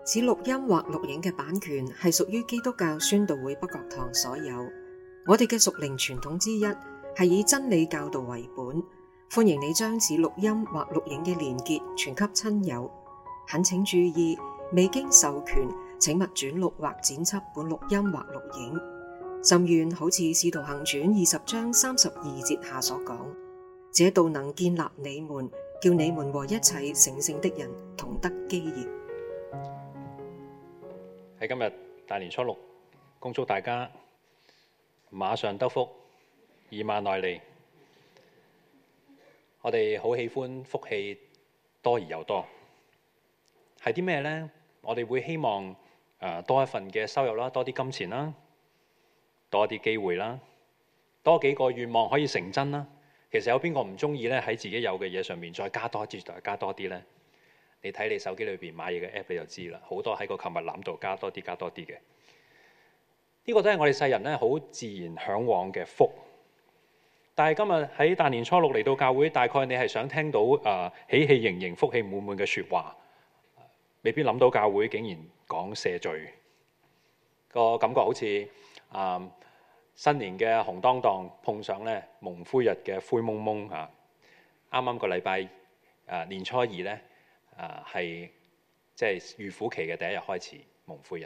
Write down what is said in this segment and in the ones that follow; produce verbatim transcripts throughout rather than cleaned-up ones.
此錄音或錄影嘅版權係屬於基督教宣道會北角堂所有。我哋嘅屬靈傳統之一係以真理教導為本，歡迎你將此錄音或錄影嘅連結傳給親友。懇請注意，未經授權，請勿轉錄或剪輯本錄音或錄影。甚願好似《使徒行傳》二十章三十二節下所講，這道能建立你們，叫你們和一切成聖的人同得基業。 喺今日大年初六，恭祝大家馬上得福，以馬內利。我哋好喜歡福氣多而又多，係啲咩呢？我哋會希望誒多一份嘅收入啦，多啲金錢啦，多一啲機會啦，多幾個願望可以成真啦。其實有邊個唔中意咧？喺自己有嘅嘢上面再加多啲，再加多啲呢？你睇你手機裏邊買嘢嘅 app 你就知啦，好多喺個購物籃度加多啲加多啲嘅。呢個都係我哋世人咧好自然嚮往嘅福。但係今日喺大年初六嚟到教會，大概你係想聽到誒、呃、喜氣盈盈、福氣滿滿嘅説話，未必諗到教會竟然講赦罪，個感覺好似誒、呃、新年嘅紅當當碰上咧蒙灰日嘅灰蒙蒙嚇。啱啱個禮拜誒年初二咧。啊，係即係預苦期嘅第一日開始，蒙灰日。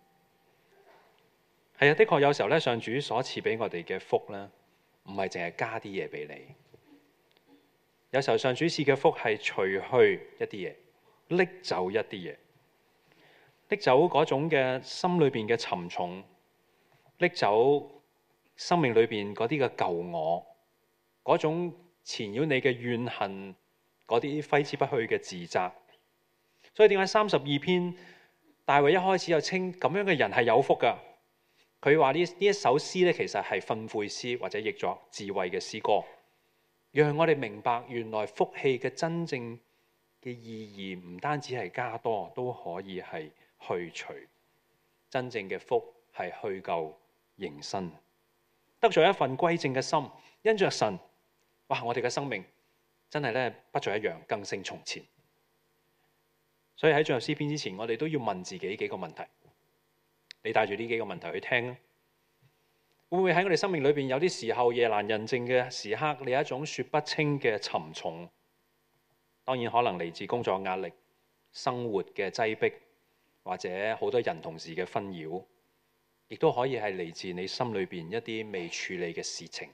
係啊，的確有時候咧，上主所賜俾我哋嘅福咧，唔係淨係加啲嘢俾你。有時候上主賜嘅福係除去一啲嘢，拎走一啲嘢，拎走嗰種嘅心裏邊嘅沉重，拎走生命裏邊嗰啲嘅舊我，嗰種纏繞你嘅怨恨。嗰啲揮之不去嘅自責，所以點解三十二篇大衛一開始就稱咁樣嘅人係有福噶？佢話呢呢一首詩咧，其實係訓誨詩或者譯作智慧嘅詩歌，讓我哋明白原來福氣嘅真正嘅意義唔單止係加多，都可以係去除。真正嘅福係去舊迎新，得咗一份歸正嘅心，因着神，哇！我哋嘅生命。真係咧，不再一樣，更勝從前。所以喺進入詩篇之前，我哋都要問自己幾個問題。你帶住呢幾個問題去聽咧，會唔會喺我哋生命裏邊有啲時候夜闌人靜嘅時刻，你有一種說不清嘅沉重？當然可能嚟自工作壓力、生活嘅擠迫，或者好多人同事嘅紛擾，亦都可以係嚟自你心裏邊一啲未處理嘅事情。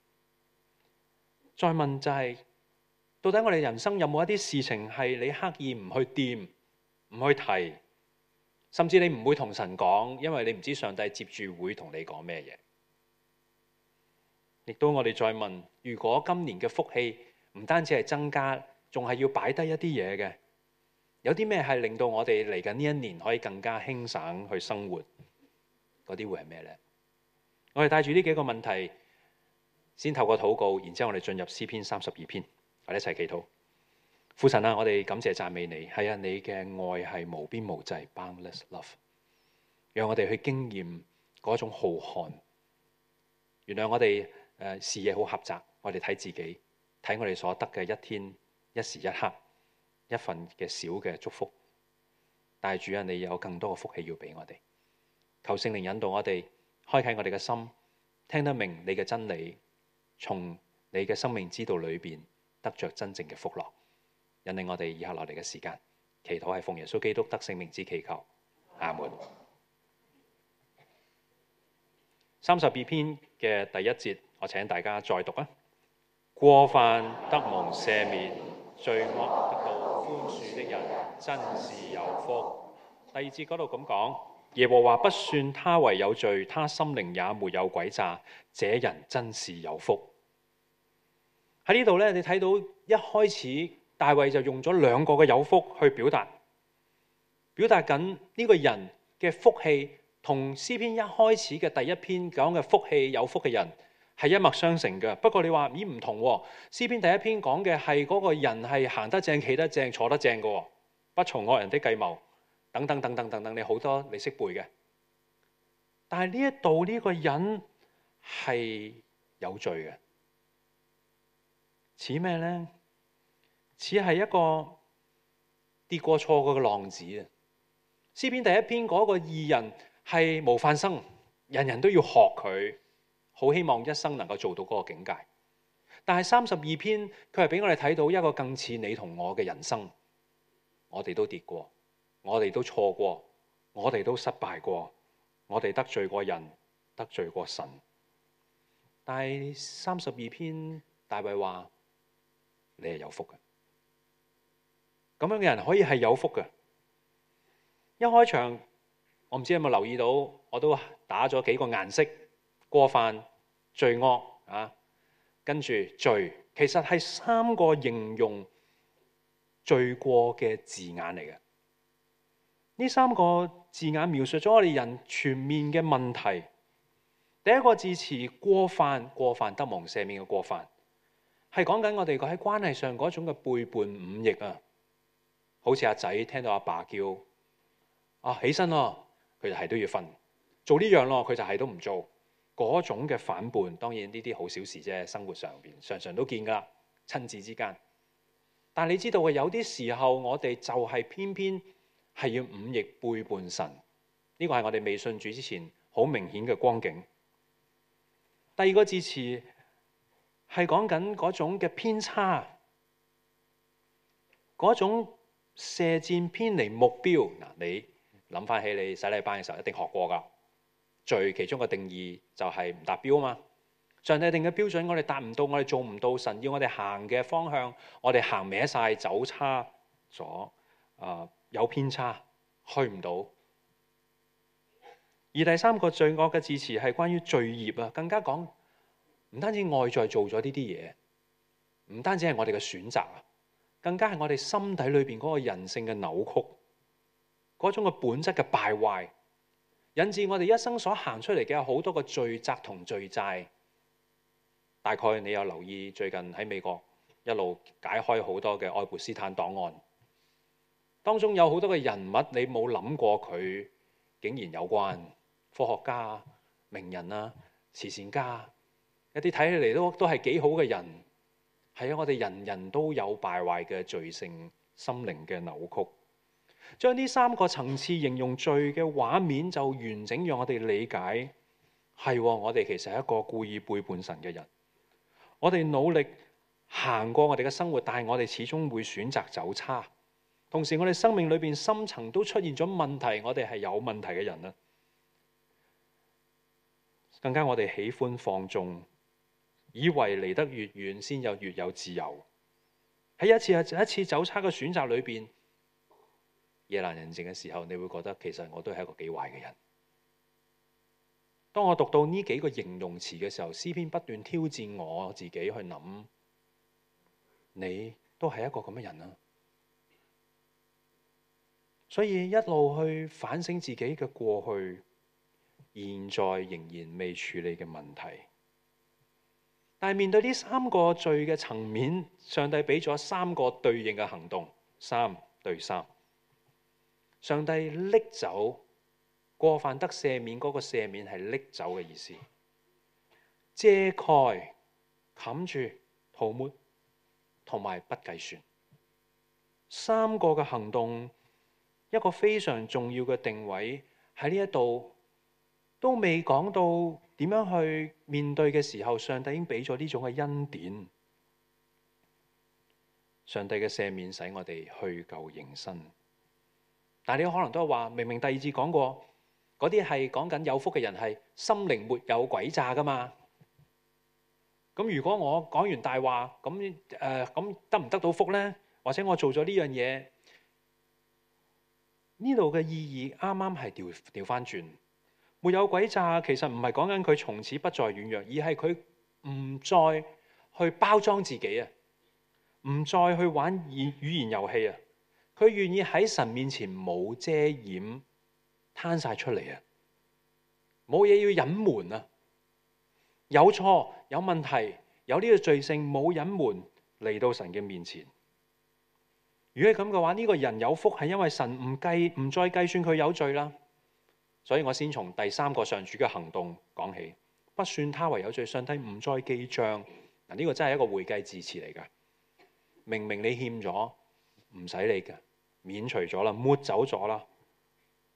再問就係、是。到底我哋人生有冇一啲事情係你刻意唔去掂、唔去提，甚至你唔會同神講，因為你唔知上帝接住會同你講咩嘢？亦都我哋再問，如果今年嘅福氣唔單止係增加，仲係要擺低一啲嘢嘅，有啲咩係令到我哋嚟緊呢一年可以更加輕省去生活？嗰啲會係咩呢？我哋帶住呢幾個問題，先透過禱告，然之後我哋進入詩篇三十二篇。我哋一齊祈禱。父神啊，我哋感謝讚美你，係啊，你嘅愛係無邊無際 boundless love， 讓我哋去經驗嗰種浩瀚。原諒我哋誒視野好狹窄，我哋睇自己，睇我哋所得嘅一天一時一刻一份嘅小嘅祝福。但係主啊，你有更多嘅福氣要俾我哋。求聖靈引導我哋，開啟我哋嘅心，聽得明你嘅真理，從你嘅生命之道裏邊。得着真正嘅福樂，引領我哋以下落嚟嘅時間，祈禱係奉耶穌基督得聖名之祈求，阿門。三十二篇嘅第一節，我請大家再讀啊。過犯得蒙赦免，罪惡得到寬恕的人，真是有福。第二節嗰度咁講，耶和華不算他為有罪，他心靈也沒有詭詐，這人真是有福。喺呢度咧，你睇到一開始大衛就用咗兩個嘅有福去表達，表達緊呢個人嘅福氣，同詩篇一開始嘅第一篇講嘅福氣有福嘅人係一脈相承嘅。不過你話咦唔同喎，詩篇第一篇講嘅係嗰個人係行得正、企得正、坐得正嘅，不從惡人的計謀，等等等等等等，你好多你識背嘅。但係呢一度呢個人係有罪嘅。似咩呢？似係一個跌過錯過嘅浪子啊！ 詩篇第一篇嗰個義人係模範生，人人都要學佢，好希望一生能夠做到嗰個境界。但係三十二篇佢係俾我哋睇到一個更似你同我嘅人生。我哋都跌過，我哋都錯過，我哋都失敗過，我哋得罪過人，得罪過神。但係三十二篇大衛話你係有福嘅，咁樣嘅人可以係有福嘅。一開場我唔知有冇留意到，我都打咗幾個顏色：過犯、罪惡啊，跟住罪，其實係三個形容罪過嘅字眼嚟嘅。呢三個字眼描述咗我哋人全面嘅問題。第一個字詞過犯，過犯得蒙赦免嘅過犯，係講緊我哋喺關係上嗰種嘅背叛忤逆啊。好似阿仔聽到阿爸叫啊起身咯，佢就係都要瞓；做呢樣咯，佢就係都唔做。嗰種嘅反叛，當然呢啲好小事啫，生活上邊常常都見噶，親子之間。但係你知道嘅，有啲時候我哋就係偏偏係要忤逆背叛神。呢個係我哋未信主之前好明顯嘅光景。第二個字詞係講緊嗰種嘅偏差，嗰種射箭偏離目標。嗱，你諗翻起你洗禮班嘅時候一定學過噶，罪其中嘅定義就係唔達標啊嘛。上帝定嘅標準我哋達唔到，我哋做唔到，神要我哋行嘅方向我哋行歪晒，走差咗，啊、呃、有偏差，去唔到。而第三個罪惡嘅字詞係關於罪孽啊，更加講唔單止外在做咗呢啲嘢，唔單止係我哋嘅選擇啊，更加係我哋心底裏邊嗰個人性嘅扭曲，嗰種嘅本質嘅敗壞，引致我哋一生所行出嚟嘅好多個罪責同罪債。大概你有留意最近喺美國一路解開好多嘅愛潑斯坦檔案，當中有好多嘅人物你冇諗過佢竟然有關。科學家、名人啊、慈善家，一啲睇起嚟都都係幾好嘅人，係啊！我哋人人都有敗壞嘅罪性、心靈嘅扭曲。將呢三個層次形容罪嘅畫面，就完整讓我哋理解，係我哋其實係一個故意背叛神嘅人。我哋努力行過我哋嘅生活，但係我哋始終會選擇走差。同時，我哋生命裏邊深層都出現咗問題，我哋係有問題嘅人啊！更加我哋喜歡放縱，以為離得越遠先有越有自由。喺一次一次走差嘅選擇裏邊，夜闌人靜嘅時候，你會覺得其實我都係一個幾壞嘅人。當我讀到呢幾個形容詞嘅時候，詩篇不斷挑戰我自己去諗，你都係一個咁嘅人啊！所以一路去反省自己嘅過去，現在仍然未處理嘅問題。但係面對呢三個罪嘅層面，上帝俾咗三個對應嘅行動，三對三。上帝拎走過犯得赦免，嗰個赦免係拎走嘅意思，遮蓋、冚住、塗抹同埋不計算。三個嘅行動，一個非常重要嘅定位喺呢一度，都未講到點樣去面對嘅時候，上帝已經俾咗呢種嘅恩典。上帝嘅赦免使我哋去舊迎新。但係你可能都係話，明明第二節講過，嗰啲係講緊有福嘅人係心靈沒有詭詐噶嘛。咁如果我講完大話，咁誒咁得唔得到福呢？或者我做咗呢樣嘢，呢度嘅意義啱啱係調調翻轉。沒有詭詐其實唔係講緊佢從此不再軟弱，而係佢唔再去包裝自己啊，唔再去玩語語言遊戲啊。佢願意喺神面前冇遮掩，攤晒出嚟啊！冇嘢要隱瞞啊！有錯有問題有呢個罪性，冇隱瞞嚟到神嘅面前。如果係咁嘅話，呢個人有福係因為神唔計唔再計算佢有罪啦。所以我先從第三個上主嘅行動講起，不算他為有罪，上帝唔再記帳。嗱，呢個真係一個會計字詞嚟㗎。明明你欠咗，唔使理㗎，免除咗啦，抹走咗啦。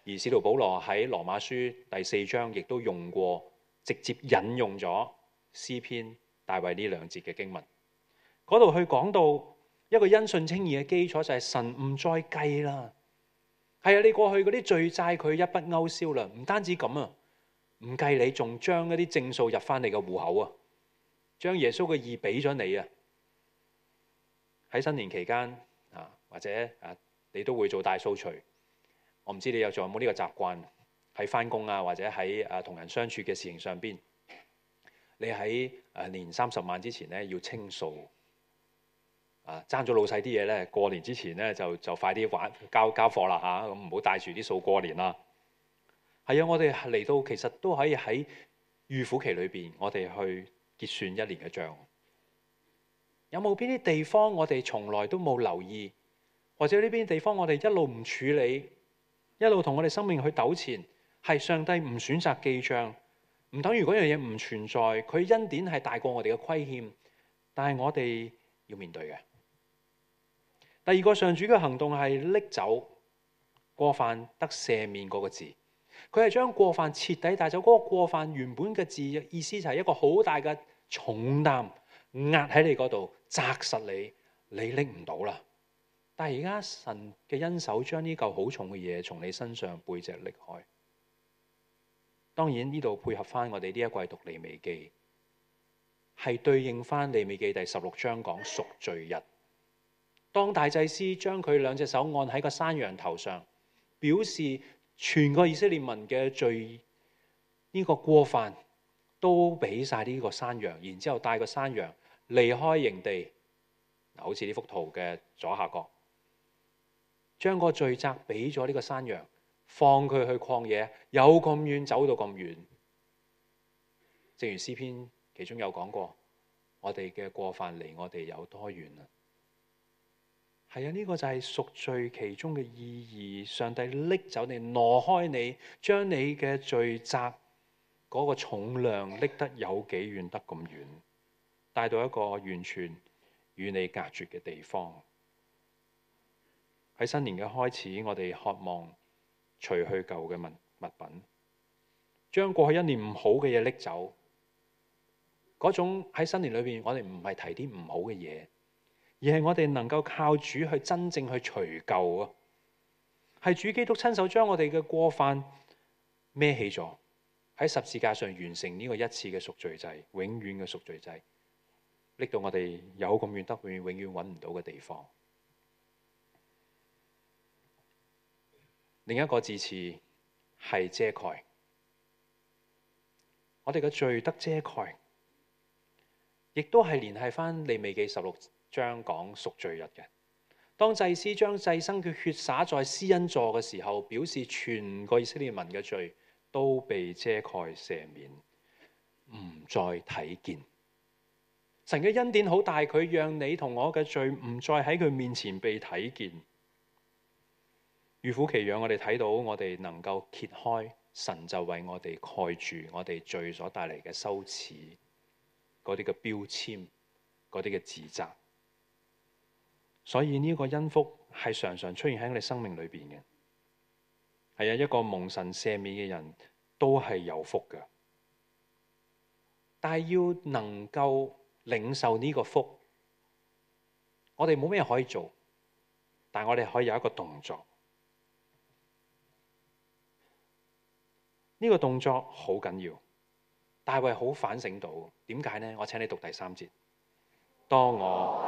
而使徒保羅喺羅馬書第四章亦都用過，直接引用咗詩篇大衛呢兩節嘅經文。嗰度去講到一個因信稱義嘅基礎就係神唔再計啦。係啊，你過去嗰啲罪債佢一筆勾銷啦，唔單止咁啊，唔計你，仲將一啲正數入翻你嘅戶口啊，將耶穌嘅義俾咗你啊。喺新年期間啊，或者啊，你都會做大掃除。我唔知你有仲有冇呢個習慣，喺翻工啊，或者喺誒同人相處嘅事情上邊，你喺誒年三十晚之前咧要清數。啊，爭咗老細啲嘢咧，過年之前咧就就快啲玩交交貨啦嚇，咁唔好帶住啲數過年啦。係啊，我哋嚟到其實都可以喺預苦期裏邊，我哋去結算一年嘅帳。有冇邊啲地方我哋從來都冇留意，或者呢邊地方我哋一路唔處理，一路同我哋生命去糾纏，係上帝唔選擇記帳，唔等於嗰樣嘢唔存在。佢恩典係大過我哋嘅虧欠，但係我哋要面對嘅。第二個上主嘅行動係拎走過犯得赦免嗰個字，佢係將過犯徹底帶走。嗰個過犯原本嘅字意思就係一個好大嘅重擔壓喺你嗰度，砸實你，你拎唔到啦。但係而家神嘅恩手將呢嚿好重嘅嘢從你身上背脊拎開。當然呢度配合翻我哋呢一季讀利未記，係對應翻利未記第十六章講贖罪日。當大祭司將佢兩隻手按喺個山羊頭上，表示全個以色列民嘅罪呢個過犯都俾晒呢個山羊，然之後帶個山羊離開營地，好似呢幅圖嘅左下角，將個罪責俾咗呢個山羊，放佢去曠野，有咁遠走到咁遠。正如詩篇其中有講過，我哋嘅過犯離我哋有多遠啊？係啊，呢個就係贖罪其中嘅意義。上帝拎走你，挪開你，將你嘅罪責嗰個重量拎得有幾遠得咁遠，帶到一個完全與你隔絕嘅地方。喺新年嘅開始，我哋渴望除去舊嘅物物品，將過去一年唔好嘅嘢拎走。嗰種喺新年裏邊，我哋唔係提啲唔好嘅嘢，而係我哋能夠靠主去真正去除舊啊！係主基督親手將我哋嘅過犯孭起咗，喺十字架上完成呢個一次嘅贖罪祭，永遠嘅贖罪祭，拎到我哋有咁遠得永遠永遠揾唔到嘅地方。另一個字詞係遮蓋，我哋嘅罪得遮蓋，亦都係聯繫翻利未記十六章講贖罪日嘅。當祭司將祭牲嘅血灑在施恩座嘅時候，表示全個以色列民嘅罪都被遮蓋赦免，唔再睇見。神嘅恩典好大，佢讓你同我嘅罪唔再喺佢面前被睇見。預苦期讓我哋睇到，我哋能夠揭開神就為我哋蓋住我哋罪所帶嚟嘅羞恥，嗰啲嘅標籤，嗰啲嘅自責。所以呢個恩福係常常出現喺我哋生命裏邊嘅。係啊，一個蒙神赦免嘅人都係有福嘅。但係要能夠領受呢個福，我哋冇咩可以做，但係我哋可以有一個動作。呢個動作好緊要，大衛好反省到，點解呢？我請你讀第三節。當我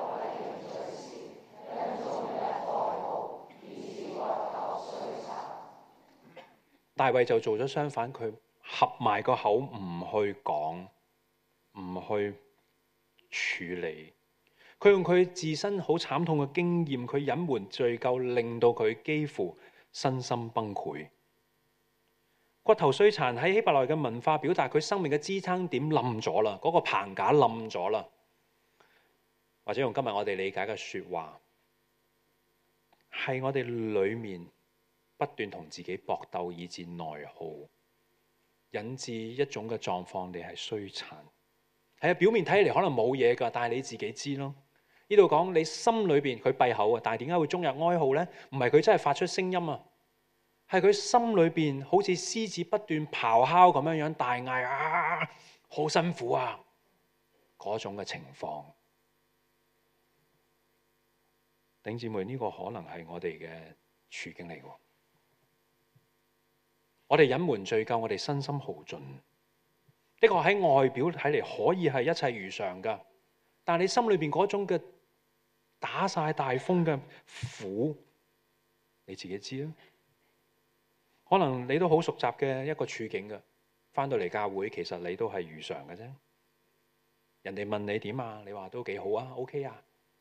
大衛就做咗相反，佢合埋個口唔去講，唔去處理。佢用佢自身好慘痛嘅經驗，佢隱瞞罪疚，令到佢幾乎身心崩潰。骨頭衰殘喺希伯來嘅文化表達佢生命嘅支撐點冧咗啦，嗰個棚架冧咗啦。或者用今日我哋理解嘅說話，係我哋裏面不斷同自己搏鬥，以致內耗，引致一種嘅狀況，你係衰殘。係啊，表面睇起嚟可能冇嘢噶，但係你自己知咯。呢度講你心裏邊佢閉口啊，但係點解會終日哀號呢？唔係佢真係發出聲音啊， 係佢心裏邊好似獅子不斷咆哮咁樣樣大嗌啊，好辛苦啊嗰種嘅情況。弟兄姊妹，呢個可能係我哋嘅處境嚟嘅。我哋隱瞞罪疚，我哋身心耗盡。的確喺外表睇嚟可以係一切如常噶，但係你心裏邊嗰種嘅打晒大風嘅苦，你自己知啦。可能你都好熟習嘅一個處境噶，翻到嚟教會其實你都係如常嘅啫。人哋問你點啊，你話都幾好啊 ，OK 啊。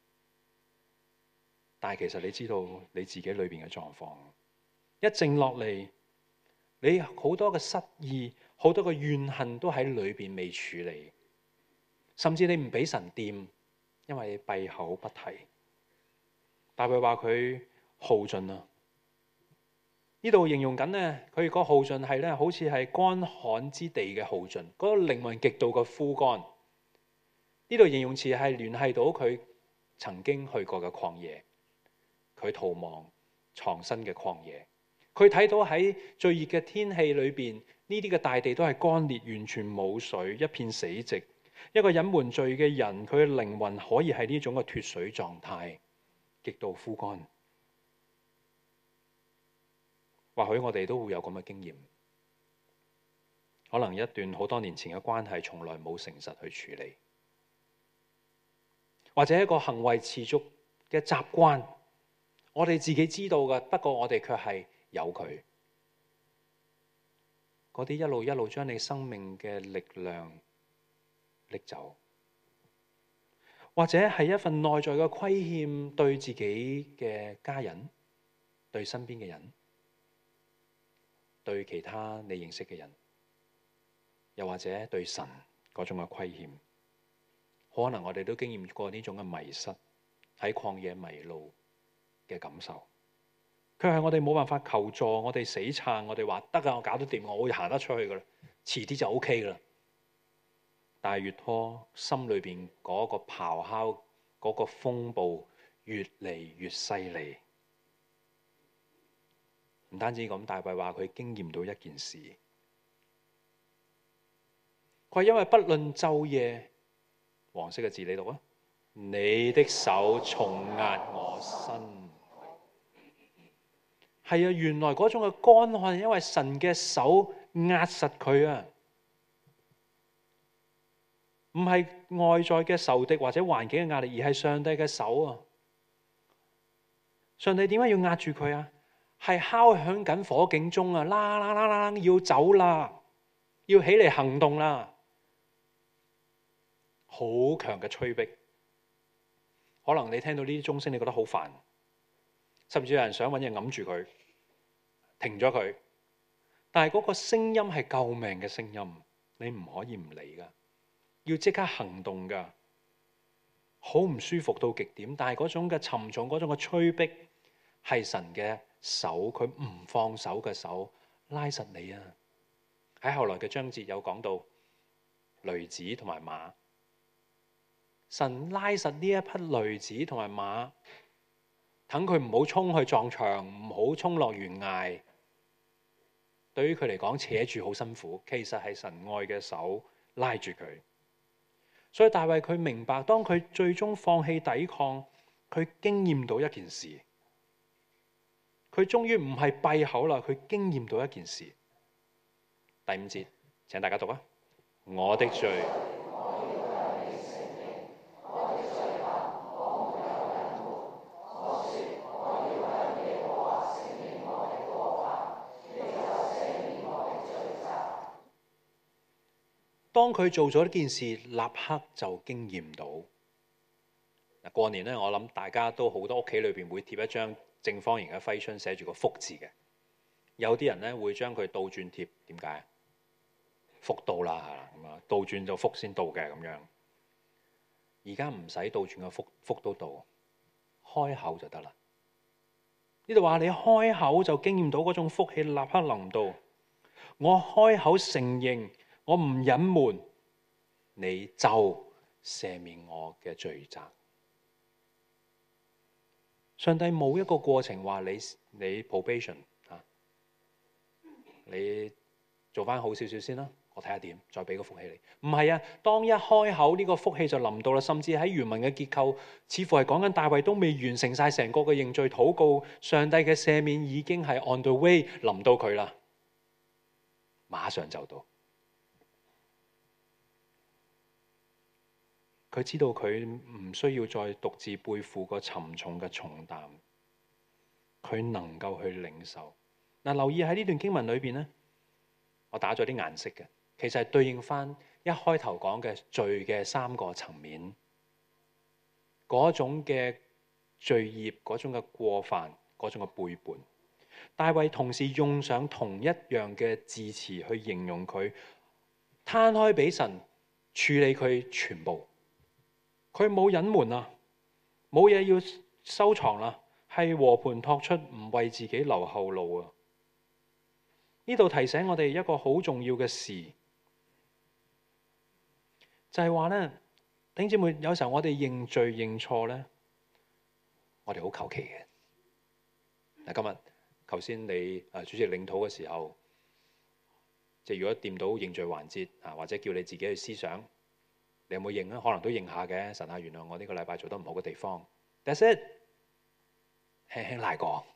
但係其實你知道你自己裏邊嘅狀況，一靜落嚟，你好多嘅失意，好多嘅怨恨都喺裏邊未處理，甚至你唔俾神掂，因為你閉口不提。大衛話佢耗盡啦，呢度形容緊呢，佢個耗盡係咧，好似係乾旱之地嘅耗盡，嗰個靈魂極度嘅枯乾。呢度形容詞係聯繫到佢曾經去過嘅曠野，佢逃亡藏身嘅曠野。佢睇到喺最熱嘅天氣裏邊，呢啲嘅大地都係乾裂，完全冇水，一片死寂。一個隱瞞罪嘅人，佢嘅靈魂可以係呢種嘅脫水狀態，極度枯乾。或許我哋都會有咁嘅經驗，可能一段好多年前嘅關係，從來冇誠實去處理，或者一個行為持續嘅習慣，我哋自己知道嘅，不過我哋卻係有佢，嗰啲一路一路將你生命嘅力量拎走，或者係一份內在嘅虧欠，對自己嘅家人，對身邊嘅人，對其他你認識嘅人，又或者對神嗰種嘅虧欠，可能我哋都經驗過呢種嘅迷失，喺曠野迷路嘅感受。佢係我哋冇辦法求助，我哋死撐，我哋話得啊，我搞得掂，我會行得出去噶啦，遲啲就 OK 噶啦。但係越拖，心裏邊嗰個咆哮，嗰個風暴越嚟越犀利。唔單止咁，大衛話佢經驗到一件事，佢話因為不論晝夜，黃色嘅字你讀啊，你的手重壓我身。係啊，原來嗰種嘅乾旱，因為神嘅手壓實佢啊，唔係外在嘅仇敵或者環境嘅壓力，而係上帝嘅手啊。上帝點解要壓住佢啊？係敲響緊火警鐘啊！啦啦啦啦，要走啦，要起嚟行動啦，好強嘅催逼。可能你聽到呢啲鐘聲，你覺得好煩，甚至有人想揾嘢揞住佢，停咗佢。但係嗰個聲音係救命嘅聲音，你唔可以唔理噶，要即刻行動噶。好唔舒服到極點，但係嗰種嘅沉重，嗰種嘅催逼，係神嘅手，佢唔放手嘅手拉實你啊！喺後來嘅章節有講到驢子同埋馬，神拉實呢一匹驢子同埋馬，等佢唔好衝去撞牆，唔好衝落懸崖。對於佢嚟講，扯住好辛苦，其實係神愛嘅手拉住佢。所以大衛佢明白，當佢最終放棄抵抗，佢經驗到一件事，佢終於唔係閉口啦，佢經驗到一件事。第五節，請大家讀啊！我的罪，當佢做咗呢件事，立刻就經驗到。嗱，過年咧，我諗大家都好多屋企裏邊會貼一張正方形嘅揮春，寫住個福字嘅。有啲人咧會將佢倒轉貼，點解？福到啦，咁啊，倒轉就福先到嘅咁樣。而家唔使倒轉個福，福都到，開口就得啦。呢度話你開口就經驗到嗰種福氣立刻臨到。我開口承認，我唔隱瞞，你就赦免我嘅罪責。上帝冇一個過程話你你 probation 啊， 你做翻好少少先啦，我睇下點，再俾個福氣你。唔係啊，當一開口呢個福氣就臨到啦，甚至喺原文嘅結構，似乎係講緊大衛都未完成晒成個嘅認罪禱告，上帝嘅赦免已經係 on the way 臨到佢啦，馬上就到。佢知道佢唔需要再獨自背負個沉重嘅重擔，佢能夠去領受。嗱，留意喺呢段經文裏邊咧，我打咗啲顏色嘅，其實係對應翻一開頭講嘅罪嘅三個層面，嗰種嘅罪孽，嗰種嘅過犯，嗰種嘅背叛。大衛同時用上同一樣嘅字詞去形容佢，攤開俾神處理佢全部。佢冇隱瞞啊，冇嘢要收藏啦，係和盤托出，唔為自己留後路啊！呢度提醒我哋一個好重要嘅事，就係話咧，弟兄姊妹，有時候我哋認罪認錯咧，我哋好求其嘅。嗱，今日頭先你誒主席領禱嘅時候，即係如果掂到認罪環節啊，或者叫你自己去思想。你有冇認啊？可能都認下嘅。神啊，原諒我呢個禮拜做得唔好嘅地方。That's it，輕輕賴過，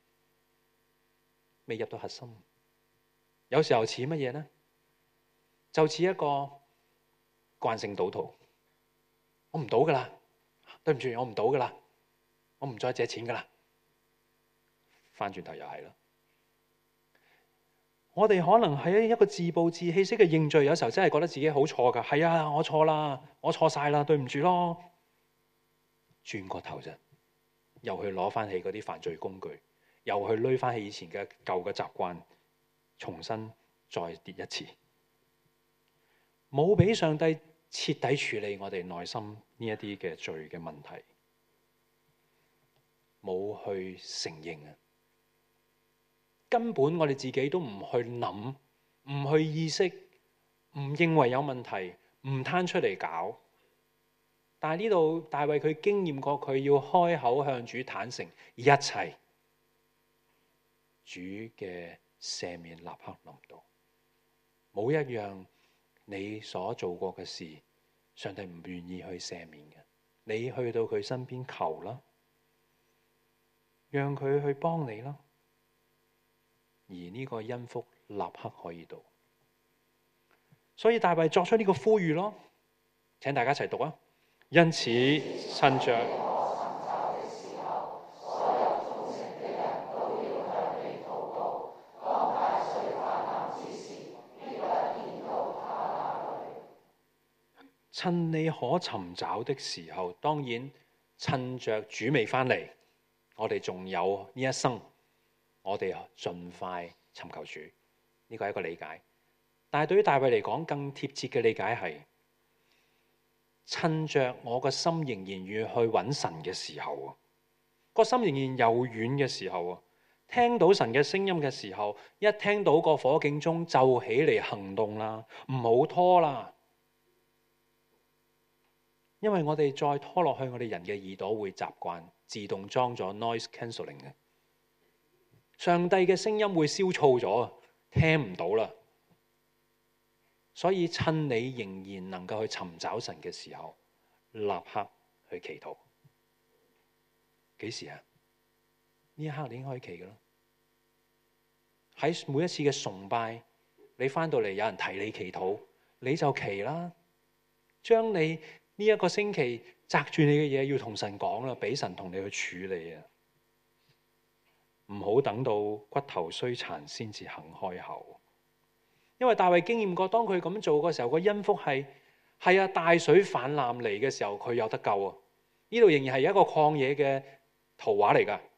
未入到核心。有時候似乜嘢呢？就似一個慣性賭徒，我唔賭噶啦，對唔住，我唔賭噶啦，我唔再借錢噶啦。翻轉頭又係啦。我哋可能喺一個自暴自棄式嘅認罪，有時候真係覺得自己好錯噶。係啊，我錯啦，我錯晒啦，對唔住咯。轉個頭啫，又去攞翻起嗰啲犯罪工具，又去攏翻起以前嘅舊嘅習慣，重新再跌一次。冇俾上帝徹底處理我哋內心呢一啲嘅罪嘅問題，冇去承認啊！根本我哋自己都唔去諗，唔去意識，唔認為有問題，唔攤出嚟搞。但係呢度大衛佢經驗過，佢要開口向主坦誠一切，主嘅赦免立刻臨到。冇一樣你所做過嘅事，上帝唔願意去赦免嘅。你去到佢身邊求啦，讓佢去幫你啦。而呢個恩福立刻可以到，所以大衛作出呢個呼籲咯。請大家一齊讀啊！因此，趁着趁你可尋找的時候，當然趁着主未返嚟，我哋仲有呢一生。我哋盡快尋求主，呢個係一個理解。但係對於大衛嚟講，更貼切嘅理解係，趁着我個心仍然要去揾神嘅時候啊，個心仍然柔軟嘅時候啊，聽到神嘅聲音嘅時候，一聽到個火警鐘就起嚟行動啦，唔好拖啦。因為我哋再拖落去，我哋人嘅耳朵會習慣自動裝咗 noise cancelling 嘅。上帝嘅聲音會消燥咗，聽唔到啦。所以趁你仍然能夠去尋找神嘅時候，立刻去祈禱。幾時啊？呢一刻你已經可以祈㗎啦。喺每一次嘅崇拜，你返到嚟有人提你祈禱，你就祈啦。將你呢一個星期擲住你嘅嘢要同神講啦，俾神同你去處理啊！唔好等到骨頭衰殘先至肯開口，因為大衛經驗過，當佢咁做嘅時候，個恩福係係啊大水泛濫嚟嘅時候，佢有得救啊！呢度仍然係一個曠野嘅圖畫嚟㗎，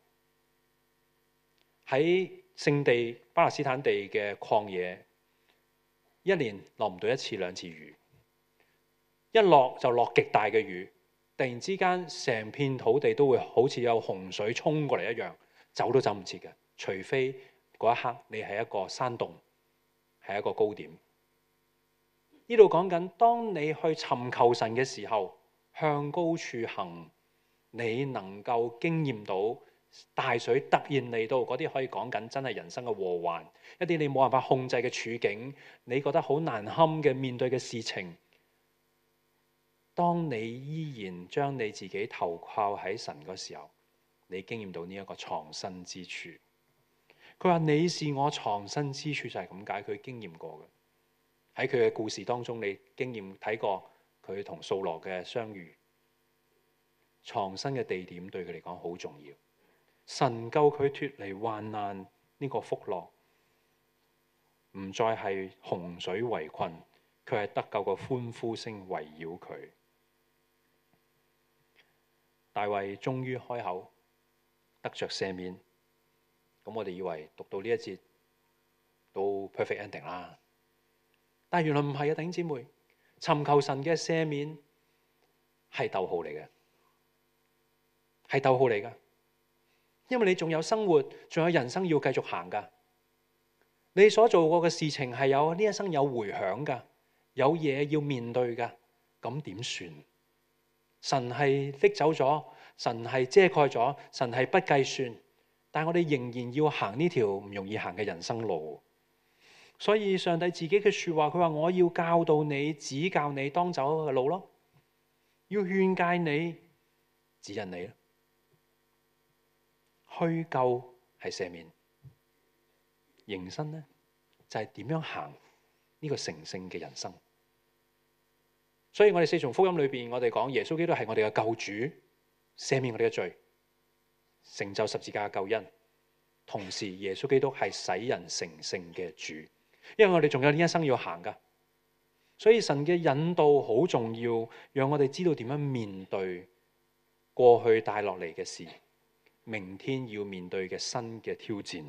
喺聖地巴勒斯坦地嘅曠野，一年落唔到一次兩次雨，一落就落極大嘅雨，突然之間成片土地都會好似有洪水衝過嚟一樣。走都走唔切嘅，除非嗰一刻你係一個山洞，係一個高點。呢度講緊，當你去尋求神嘅時候，向高處行，你能夠經驗到大水突然嚟到，嗰啲可以講緊真係人生嘅禍患，一啲你冇辦法控制嘅處境，你覺得好難堪嘅面對嘅事情。當你依然將你自己投靠喺神嗰時候，你經驗到呢一個藏身之處。佢話你是我藏身之處，就係咁解。佢經驗過嘅，喺佢嘅故事當中，你經驗睇過佢同掃羅嘅相遇。藏身嘅地點對佢嚟講好重要。神救佢脫離患難呢個福樂，唔再係洪水圍困，佢係得救個歡呼聲圍繞佢。大衛終於開口，得着赦免。咁我哋以為讀到呢一節都 perfect ending 啦，但係原來唔係啊，弟兄姊妹，尋求神嘅赦免係逗號嚟嘅，係逗號嚟㗎。因為你仲有生活，仲有人生要繼續行㗎。你所做過嘅事情係有呢一生有回響㗎，有嘢要面對㗎。咁點算？神係拎走咗，神係遮蓋咗，神係不計算，但係我哋仍然要行呢條唔容易行嘅人生路。所以上帝自己嘅說話，佢話我要教導你，指教你當走嘅路咯，要勸誡你，指引你咯。虛救係赦免，迎新呢就係點樣行呢個成聖嘅人生。所以我哋四重福音裏邊，我哋講耶穌基督係我哋嘅救主，赦免我哋嘅罪，成就十字架嘅救恩。同時耶穌基督係使人成聖嘅主，因為我哋仲有呢一生要行噶。所以神嘅引導好重要，讓我哋知道點樣面對過去帶落嚟嘅事，明天要面對嘅新嘅挑戰。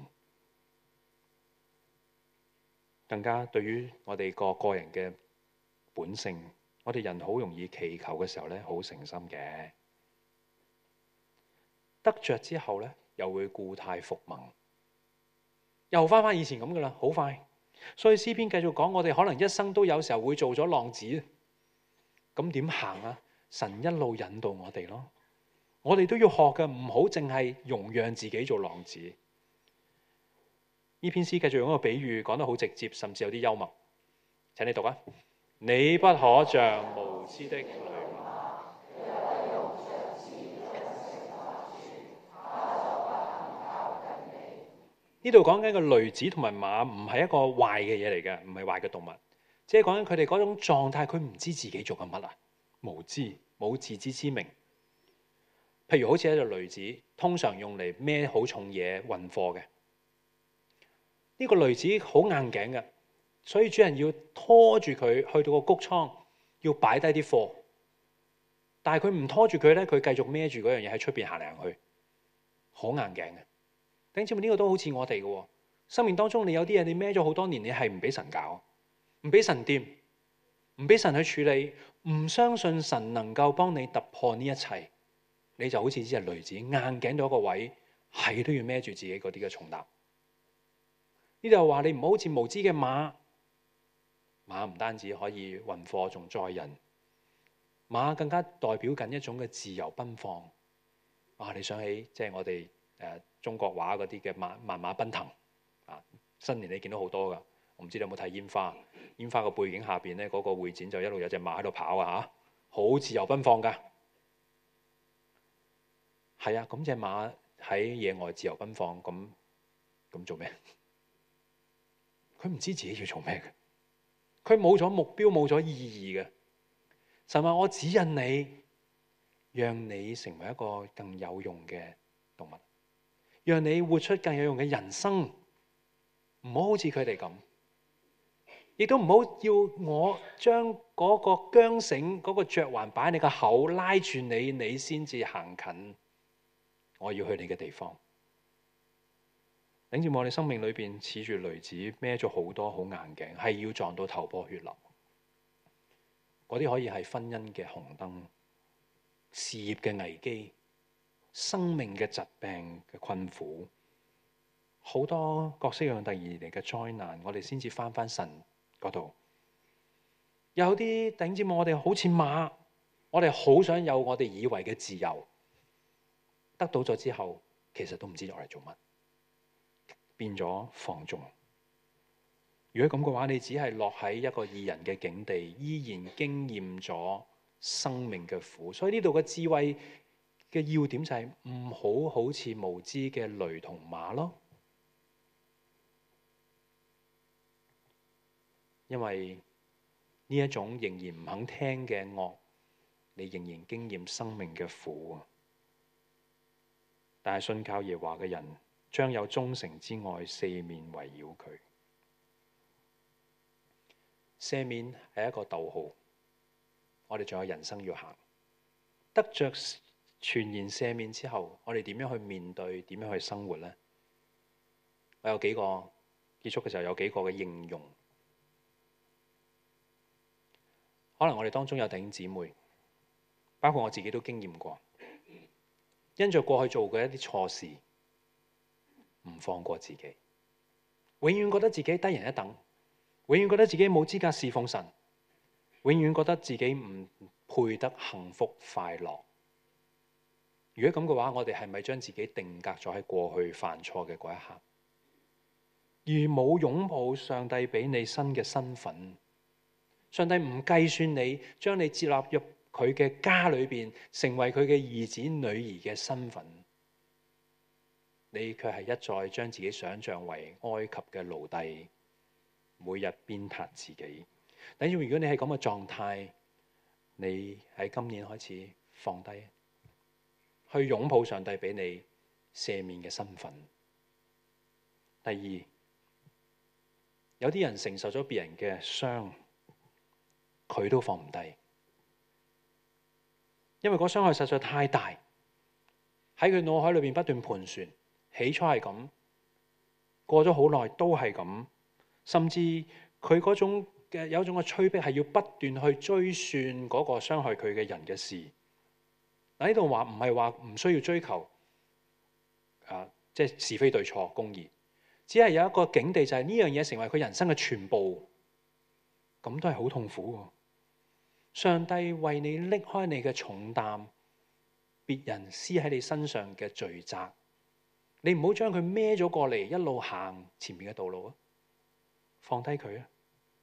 更加對於我哋個個人嘅本性，我哋人好容易祈求嘅時候咧，好誠心嘅，得着之後咧，又會故態復萌，又翻翻以前咁噶啦，好快。所以詩篇繼續講，我哋可能一生都有時候會做咗浪子，咁點行啊？神一路引導我哋咯，我哋都要學嘅，唔好淨係容讓自己做浪子。呢篇詩繼續用一個比喻，講得好直接，甚至有啲幽默。請你讀啊！你不可像無知的騾馬。呢度講緊個騾子同埋馬唔係一個壞嘅嘢嚟嘅，唔係壞嘅動物，即係講緊佢哋嗰種狀態，佢唔知自己做緊乜啊，無知，冇自知之明。譬如好似一隻騾子，通常用嚟孭好重嘢運貨嘅。呢個騾子好硬頸嘅，所以主人要拖住佢去到個谷倉，要擺低啲貨。但係佢唔拖住佢咧，佢繼續孭住嗰樣嘢喺出邊行嚟行去，好硬頸嘅。弟兄姊妹，呢個都好似我哋嘅生命當中，你有啲嘢你孭咗好多年，你係唔俾神搞，唔俾神掂，唔俾神去處理，唔相信神能夠幫你突破呢一切，你就好似呢隻騾子硬頸到一個位，係都要孭住自己嗰啲嘅重擔。呢度話你唔好好似無知嘅馬，馬唔單止可以運貨，仲載人。馬更加代表緊一種嘅自由奔放。啊，你想起即係我哋誒、呃、中國畫嗰啲嘅馬萬馬奔騰啊！新年你見到好多噶，我唔知你有冇睇煙花？煙花個背景下邊咧，嗰、那個會展就一路有隻馬喺度跑啊！嚇，好自由奔放噶。係啊，咁隻馬喺野外自由奔放，咁咁做咩？佢唔知自己要做咩嘅，佢冇咗目標，冇咗意義嘅。神話我指引你，讓你成為一個更有用嘅動物，讓你活出更有用嘅人生。唔好好似佢哋咁，亦都唔好要我將嗰個韁繩、嗰個嚼環擺喺你個口，拉住你，你先至行近我要去你嘅地方。頂住我哋生命裏邊恃住騾子孭咗好多好硬頸，係要撞到頭破血流。嗰啲可以係婚姻嘅紅燈、事業嘅危機、生命嘅疾病嘅困苦，好多各式各樣第二嚟嘅災難，我哋先至翻翻神嗰度。有啲頂住我哋好似馬，我哋好想有我哋以為嘅自由，得到咗之後， 其實都唔知攞嚟做乜，變咗放縱。如果咁嘅話，你只係落喺一個義人嘅境地，依然經驗咗生命嘅苦。所以呢度嘅智慧嘅要點就係唔好好似無知嘅驢同馬咯，因為呢一種仍然唔肯聽嘅惡，你仍然經驗生命嘅苦。但係信靠耶和華嘅人，將有忠誠之愛四面圍繞佢。赦免係一個逗號，我哋仲有人生要行。得着全然赦免之後，我哋點樣去面對？點樣去生活呢？我有幾個結束嘅時候有幾個嘅應用。可能我哋當中有弟兄姊妹，包括我自己都經驗過，因着過去做過一啲錯事，唔放過自己，永遠覺得自己低人一等，永遠覺得自己冇資格侍奉神，永遠覺得自己唔配得幸福快樂。如果咁嘅話，我哋係咪將自己定格咗喺過去犯錯嘅嗰一刻，而冇擁抱上帝俾你新嘅身份？上帝唔計算你，將你接納入佢嘅家裏邊，成為佢嘅兒子女兒嘅身份，你卻係一再將自己想象為埃及嘅奴隸，每日鞭撻自己。等於如果你係咁嘅狀態，你喺今年開始放低，去擁抱上帝俾你赦免嘅身份。第二，有啲人承受咗別人嘅傷，佢都放唔低，因為嗰傷害實在太大，喺佢腦海裏邊不斷盤旋。起初係咁，過咗好耐都係咁，甚至佢嗰種嘅有一種嘅催逼係要不斷去追算嗰個傷害佢嘅人嘅事。嗱，呢度話唔係話唔需要追求啊，即係是非對錯公義，只係有一個境地就係呢樣嘢成為佢人生嘅全部，咁都係好痛苦嘅。上帝為你拎開你嘅重擔，別人施喺你身上嘅罪責，你唔好將佢孭咗過嚟，一路行前面嘅道路啊！放低佢啊！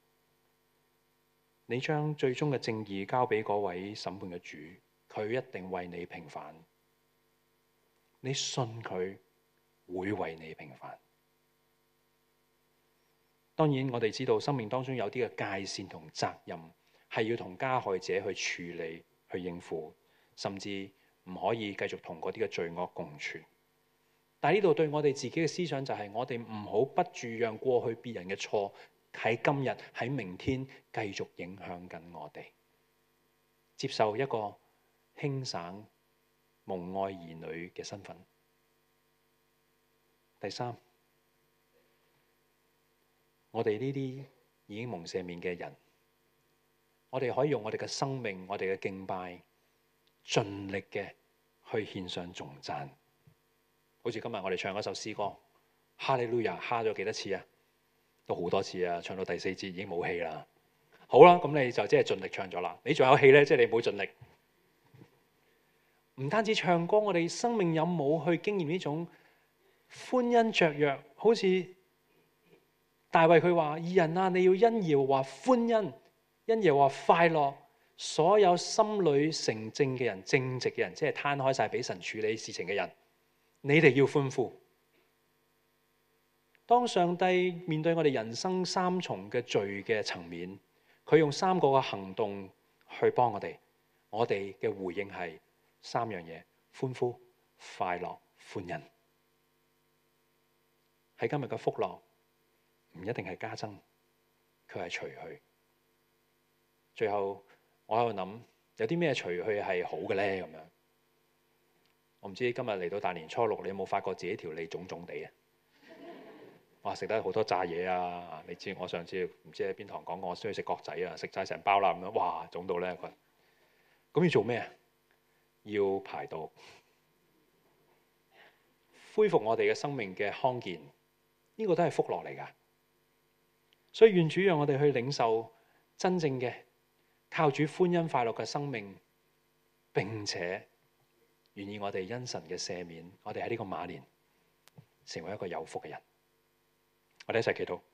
你將最終嘅正義交俾嗰位審判嘅主，佢一定為你平反。你信佢會為你平反。當然，我哋知道生命當中有啲嘅界線同責任，係要同加害者去處理、去應付，甚至唔可以繼續同嗰啲嘅罪惡共存。但係呢度對我哋自己嘅思想就係，我哋唔好不住讓過去別人嘅錯喺今日、喺明天繼續影響緊我哋。接受一個輕省蒙愛兒女嘅身份。第三，我哋呢啲已經蒙赦免嘅人，我哋可以用我哋嘅生命、我哋嘅敬拜，盡力嘅去獻上頌讚。好似今日我哋唱嗰首詩歌，哈利路亞，哈咗幾多次啊？都好多次啊！唱到第四節已經冇氣啦。好啦，咁你就即係盡力唱咗啦。你仲有氣咧，即係你冇盡力。唔單止唱歌，我哋生命有冇去經驗呢種歡欣雀躍？好似大衛佢話：義人啊，你要因耶和華歡欣，因耶和華快樂。所有心裏成正嘅人、正直嘅人，即係攤開晒俾神處理事情嘅人，你哋要歡呼。當上帝面對我哋人生三重嘅罪嘅層面，佢用三個嘅行動去幫我哋，我哋嘅回應係三樣嘢：歡呼、快樂、歡欣。喺今日嘅福樂唔一定係加增，佢係除去。最後我喺度諗，有啲咩除去係好嘅咧？咁樣，我唔知今日嚟到大年初六，你有冇發覺自己條脷腫腫地啊？哇！食得好多炸嘢啊！你知我上次唔知喺邊堂講過，我中意食角仔啊，食晒成包啦咁樣，哇！腫到咧佢。咁要做咩啊？要排毒，恢復我哋嘅生命嘅康健，呢個都係福樂嚟㗎。所以願主讓我哋去領受真正嘅靠主歡欣快樂嘅生命，並且願意我哋因神嘅赦免，我哋喺呢個馬年成為一個有福嘅人。我哋一齊祈禱。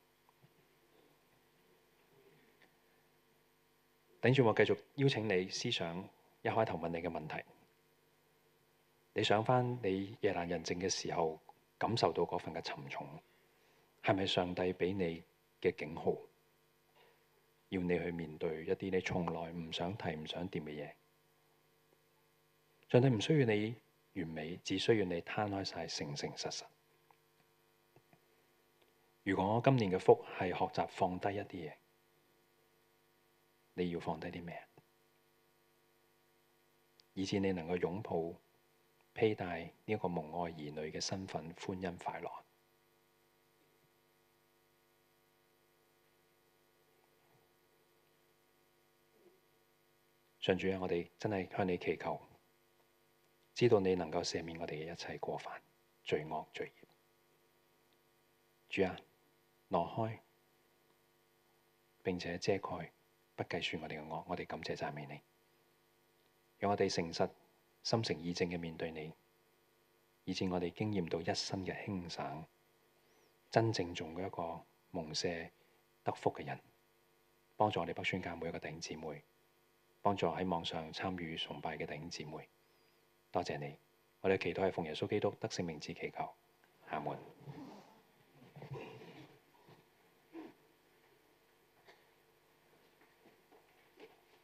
頂住我繼續邀請你思想一開頭問你嘅問題。你想返你夜闌人靜嘅時候感受到嗰份嘅沉重，係咪上帝俾你嘅警號，要你去面對一啲你從來唔想提、唔想掂嘅嘢？上帝唔需要你完美，只需要你攤開晒，誠誠實實。如果今年嘅福係學習放低一啲嘢，你要放低啲咩？以致你能夠擁抱披戴呢一個蒙愛兒女嘅身份，歡欣快樂。上主啊，我哋真係向你祈求，知道你能夠赦免我哋嘅一切過犯、罪惡、罪孽。主啊，挪開並且遮蓋，不計算我哋嘅惡，我哋感謝讚美你，讓我哋誠實、心誠意正嘅面對你，以致我哋經驗到一生嘅輕省，真正做一個蒙赦得福嘅人。幫助我哋北宣教每一個弟兄姊妹，幫助喺網上參與崇拜嘅弟兄姊妹。多謝你，我哋祈禱係奉耶穌基督得勝名字祈求，阿門。